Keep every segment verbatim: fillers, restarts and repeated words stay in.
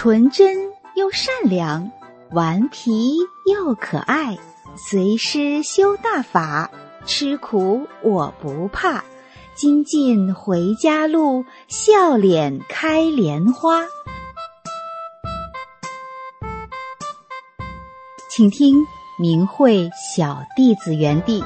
纯真又善良，顽皮又可爱，随师修大法，吃苦我不怕，精进回家路，笑脸开莲花。请听明慧小弟子园地。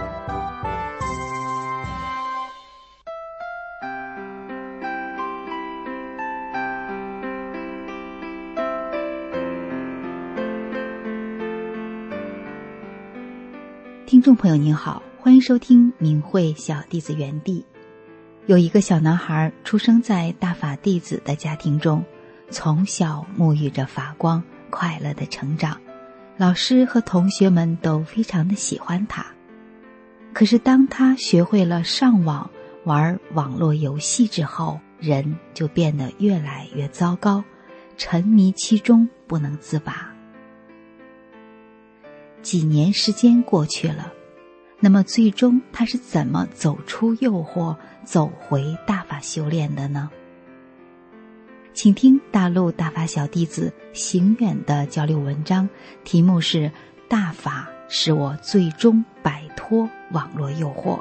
听众朋友您好，欢迎收听明慧小弟子园地。有一个小男孩出生在大法弟子的家庭中，从小沐浴着法光，快乐的成长，老师和同学们都非常的喜欢他。可是当他学会了上网玩网络游戏之后，人就变得越来越糟糕，沉迷其中不能自拔。几年时间过去了，那么最终他是怎么走出诱惑，走回大法修炼的呢？请听大陆大法小弟子行远的交流文章，题目是大法使我最终摆脱网络诱惑。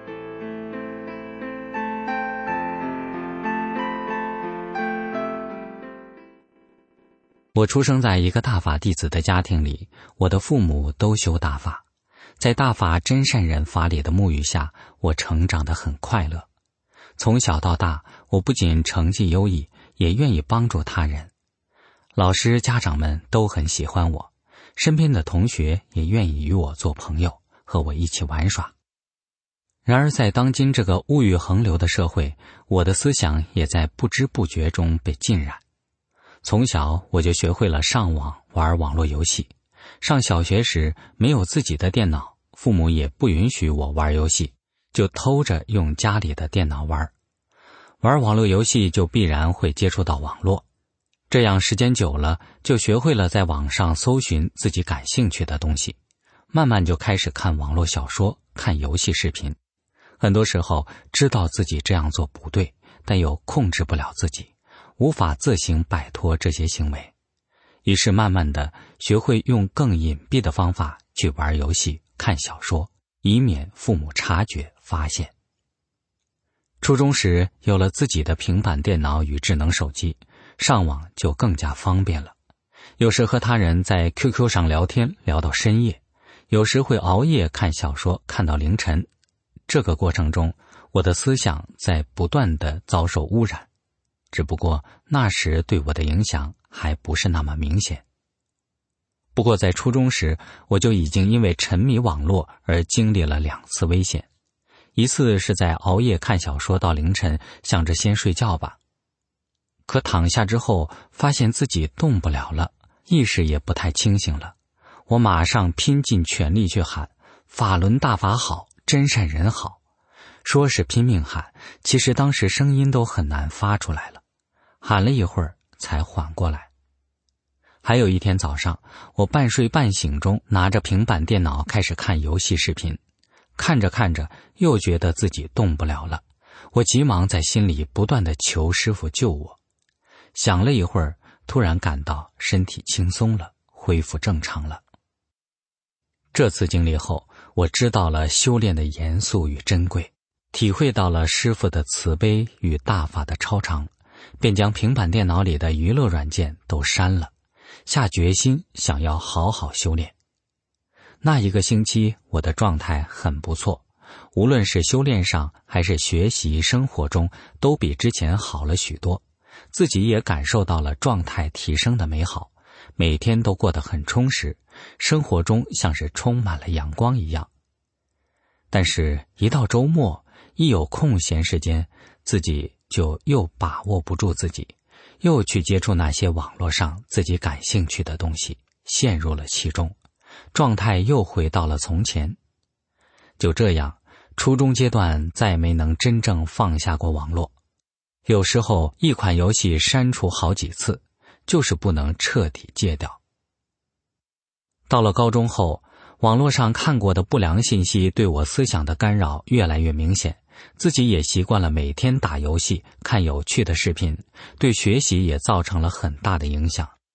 我出生在一个大法弟子的家庭里，我的父母都修大法，在大法真善人法理的沐浴下，我成长得很快乐。从小到大，我不仅成绩优异，也愿意帮助他人。老师、家长们都很喜欢我，身边的同学也愿意与我做朋友，和我一起玩耍。然而在当今这个物欲横流的社会，我的思想也在不知不觉中被浸染。从小我就学会了上网玩网络游戏。上小学时没有自己的电脑，父母也不允许我玩游戏，就偷着用家里的电脑玩。玩网络游戏就必然会接触到网络，这样时间久了，就学会了在网上搜寻自己感兴趣的东西，慢慢就开始看网络小说，看游戏视频。很多时候知道自己这样做不对，但又控制不了自己，无法自行摆脱这些行为，于是慢慢的学会用更隐蔽的方法去玩游戏、看小说，以免父母察觉发现。初中时有了自己的平板电脑与智能手机，上网就更加方便了。有时和他人在 Q Q 上聊天聊到深夜，有时会熬夜看小说看到凌晨。这个过程中，我的思想在不断地遭受污染，只不过那时对我的影响还不是那么明显。不过在初中时，我就已经因为沉迷网络而经历了两次危险。一次是在熬夜看小说到凌晨，想着先睡觉吧，可躺下之后发现自己动不了了，意识也不太清醒了。我马上拼尽全力去喊法轮大法好，真善人好。说是拼命喊，其实当时声音都很难发出来了，喊了一会儿才缓过来。还有一天早上，我半睡半醒中拿着平板电脑开始看游戏视频，看着看着又觉得自己动不了了，我急忙在心里不断地求师父救我。想了一会儿，突然感到身体轻松了，恢复正常了。这次经历后，我知道了修炼的严肃与珍贵，体会到了师父的慈悲与大法的超常，便将平板电脑里的娱乐软件都删了，下决心想要好好修炼。那一个星期我的状态很不错，无论是修炼上还是学习生活中都比之前好了许多，自己也感受到了状态提升的美好，每天都过得很充实，生活中像是充满了阳光一样。但是一到周末，一有空闲时间，自己就又把握不住自己，又去接触那些网络上自己感兴趣的东西，陷入了其中，状态又回到了从前。就这样，初中阶段再没能真正放下过网络，有时候一款游戏删除好几次，就是不能彻底戒掉。到了高中后，网络上看过的不良信息对我思想的干扰越来越明显，自己也习惯了每天打游戏，看有趣的视频，对学习也造成了很大的影响。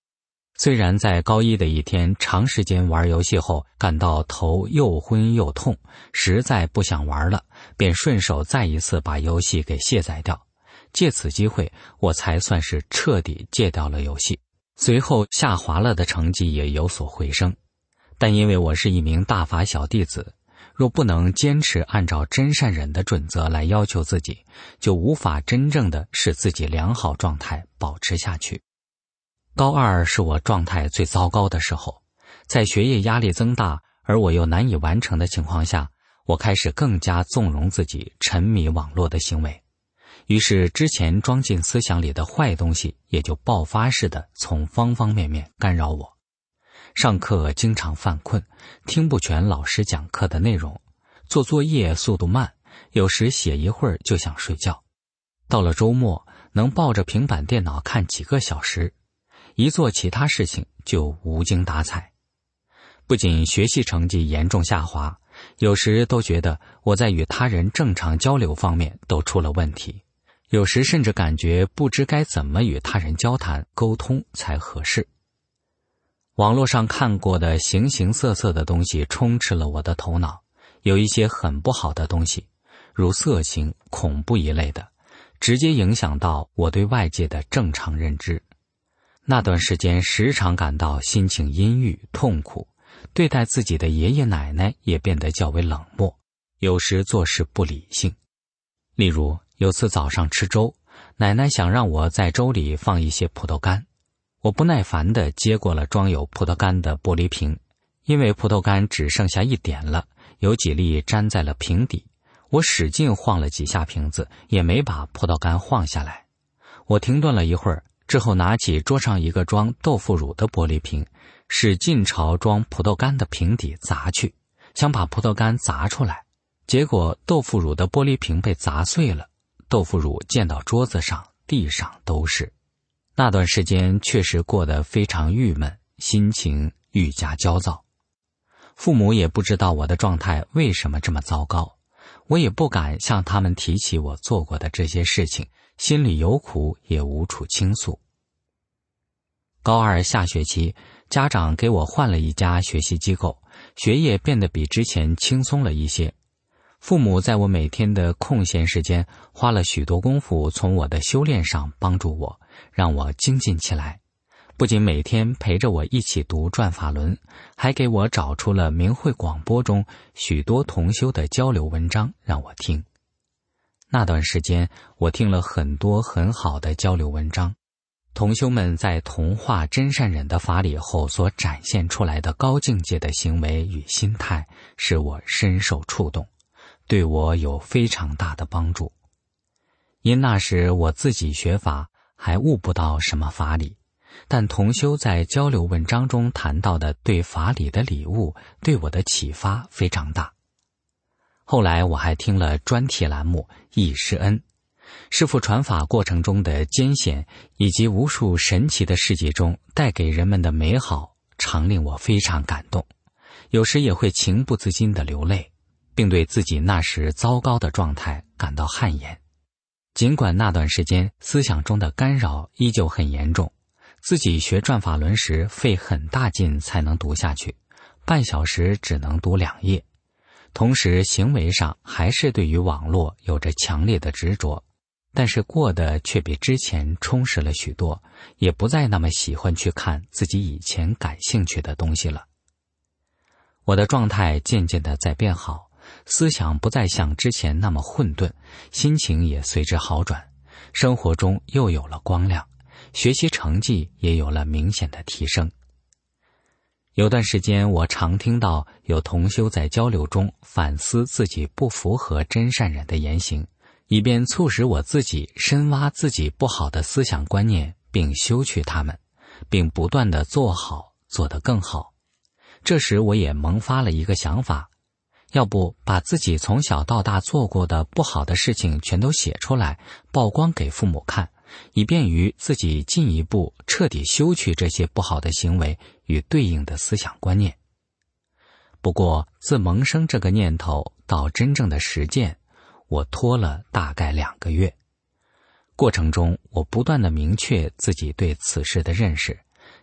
虽然在高一的一天长时间玩游戏后感到头又昏又痛，实在不想玩了，便顺手再一次把游戏给卸载掉，借此机会我才算是彻底戒掉了游戏。随后下滑了的成绩也有所回升，但因为我是一名大法小弟子，若不能坚持按照真善忍的准则来要求自己，就无法真正的使自己良好状态保持下去。高二是我状态最糟糕的时候，在学业压力增大而我又难以完成的情况下，我开始更加纵容自己沉迷网络的行为，于是之前装进思想里的坏东西也就爆发式的从方方面面干扰我。上课经常犯困，听不全老师讲课的内容，做作业速度慢，有时写一会儿就想睡觉。到了周末，能抱着平板电脑看几个小时，一做其他事情就无精打采。不仅学习成绩严重下滑，有时都觉得我在与他人正常交流方面都出了问题，有时甚至感觉不知该怎么与他人交谈沟通才合适。网络上看过的形形色色的东西充斥了我的头脑，有一些很不好的东西，如色情、恐怖一类的，直接影响到我对外界的正常认知。那段时间时常感到心情阴郁痛苦，对待自己的爷爷奶奶也变得较为冷漠，有时做事不理性。例如有次早上吃粥，奶奶想让我在粥里放一些葡萄干，我不耐烦地接过了装有葡萄干的玻璃瓶，因为葡萄干只剩下一点了，有几粒粘在了瓶底，我使劲晃了几下瓶子，也没把葡萄干晃下来。我停顿了一会儿之后，拿起桌上一个装豆腐乳的玻璃瓶，使劲朝装葡萄干的瓶底砸去，想把葡萄干砸出来，结果豆腐乳的玻璃瓶被砸碎了，豆腐乳溅到桌子上地上都是。那段时间确实过得非常郁闷，心情愈加焦躁。父母也不知道我的状态为什么这么糟糕，我也不敢向他们提起我做过的这些事情，心里有苦也无处倾诉。高二下学期，家长给我换了一家学习机构，学业变得比之前轻松了一些。父母在我每天的空闲时间花了许多功夫从我的修炼上帮助我，让我精进起来。不仅每天陪着我一起读转法轮，还给我找出了明慧广播中许多同修的交流文章让我听。那段时间我听了很多很好的交流文章，同修们在同化真善忍的法理后所展现出来的高境界的行为与心态，使我深受触动，对我有非常大的帮助。因那时我自己学法还悟不到什么法理，但同修在交流文章中谈到的对法理的礼物，对我的启发非常大。后来我还听了专题栏目忆师恩，师父传法过程中的艰险以及无数神奇的事迹中带给人们的美好，常令我非常感动，有时也会情不自禁地流泪，并对自己那时糟糕的状态感到汗颜。尽管那段时间思想中的干扰依旧很严重，自己学转法轮时费很大劲才能读下去，半小时只能读两页，同时行为上还是对于网络有着强烈的执着，但是过得却比之前充实了许多，也不再那么喜欢去看自己以前感兴趣的东西了。我的状态渐渐地在变好，思想不再像之前那么混沌，心情也随之好转，生活中又有了光亮，学习成绩也有了明显的提升。有段时间我常听到有同修在交流中反思自己不符合真善忍的言行，以便促使我自己深挖自己不好的思想观念，并修去它们，并不断地做好，做得更好。这时我也萌发了一个想法，要不把自己从小到大做过的不好的事情全都写出来，曝光给父母看，以便于自己进一步彻底修去这些不好的行为与对应的思想观念。不过自萌生这个念头到真正的实践，我拖了大概两个月。过程中我不断地明确自己对此事的认识，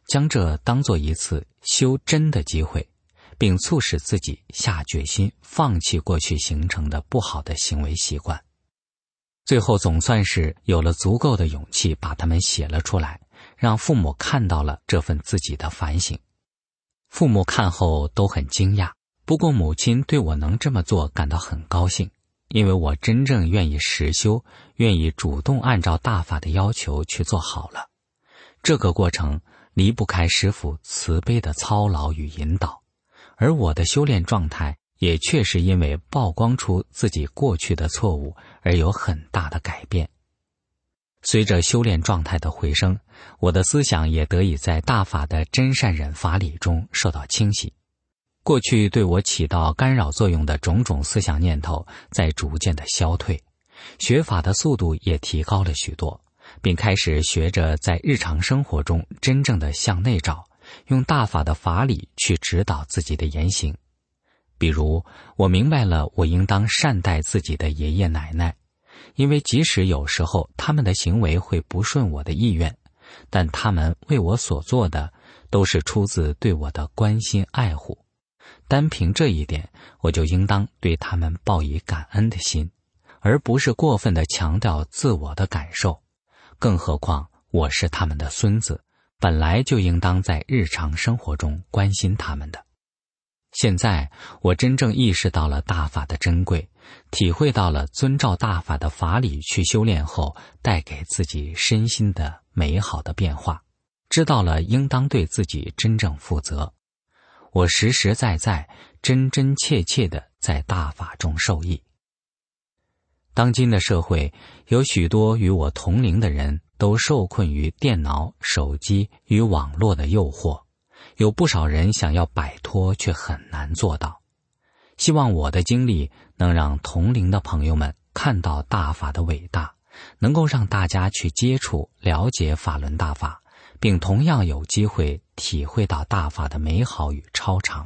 将这当作一次修真的机会，并促使自己下决心放弃过去形成的不好的行为习惯。最后总算是有了足够的勇气把它们写了出来，让父母看到了这份自己的反省。父母看后都很惊讶，不过母亲对我能这么做感到很高兴，因为我真正愿意实修，愿意主动按照大法的要求去做好了。这个过程离不开师父慈悲的操劳与引导，而我的修炼状态也确实因为曝光出自己过去的错误而有很大的改变。随着修炼状态的回升，我的思想也得以在大法的真善忍法理中受到清洗。过去对我起到干扰作用的种种思想念头在逐渐的消退，学法的速度也提高了许多，并开始学着在日常生活中真正的向内找，用大法的法理去指导自己的言行。比如，我明白了我应当善待自己的爷爷奶奶，因为即使有时候他们的行为会不顺我的意愿，但他们为我所做的都是出自对我的关心爱护。单凭这一点，我就应当对他们抱以感恩的心，而不是过分地强调自我的感受。更何况我是他们的孙子，本来就应当在日常生活中关心他们的。现在我真正意识到了大法的珍贵，体会到了遵照大法的法理去修炼后带给自己身心的美好的变化，知道了应当对自己真正负责。我实实在在、真真切切地在大法中受益。当今的社会，有许多与我同龄的人都受困于电脑、手机与网络的诱惑，有不少人想要摆脱，却很难做到。希望我的经历能让同龄的朋友们看到大法的伟大，能够让大家去接触、了解法轮大法，并同样有机会体会到大法的美好与超常。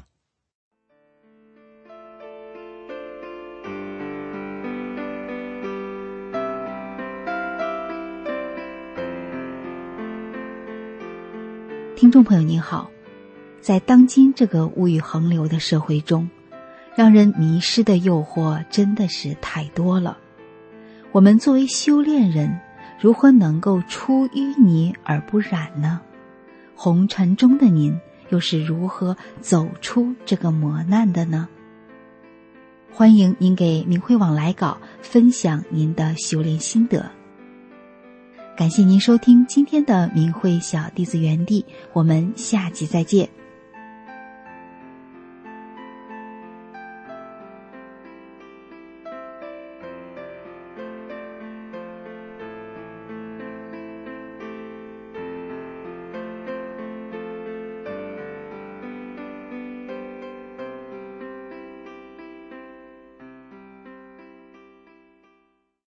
听众朋友您好，在当今这个物欲横流的社会中，让人迷失的诱惑真的是太多了。我们作为修炼人，如何能够出淤泥而不染呢？红尘中的您又是如何走出这个磨难的呢？欢迎您给明慧网来稿分享您的修炼心得。感谢您收听今天的明慧小弟子园地，我们下集再见。